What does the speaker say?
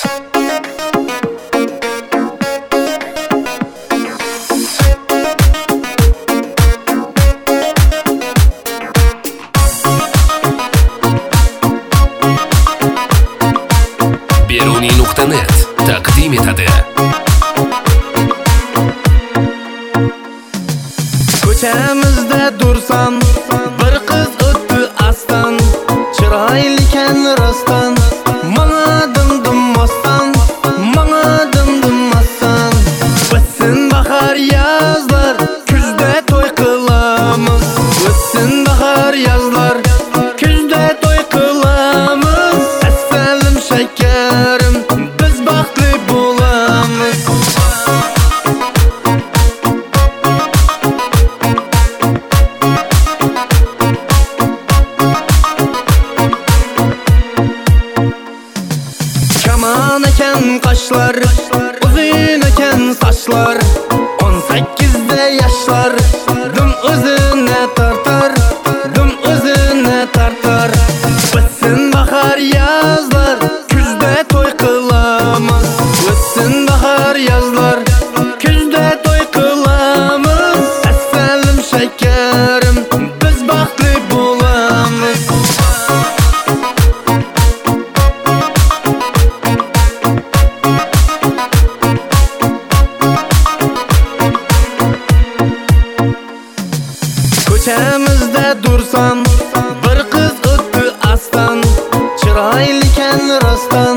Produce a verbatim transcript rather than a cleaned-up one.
Beruniy nuqta net taqdim etadi. Ko'chamizda dursam, bir qiz o'tdi astan, chiroylikan rostdan, mana dim-dim ostan, mana dim-dim ostan. O'tsin bahar yozlar, kuzda to'y qilamiz. O'tsin bahar yozlar, kuzda to'y qilamiz. Assalim shakarim, biz baxtli bo'lamiz. Kaman ekan qoshlar, uzun ekan sochlar, o'n sakkizda yoshlar, dum o'zini tortar, dum o'zini tortar. O'tsin bahar yozlar, kuzda to'y qilamiz. O'tsin bahar yozlar, kuzda to'y qilamiz. Assalim shakarim, biz baxtli bo'lamiz. Ko'chamizda dursam, bir qiz o'tdi astan, chiroylikan rostdan.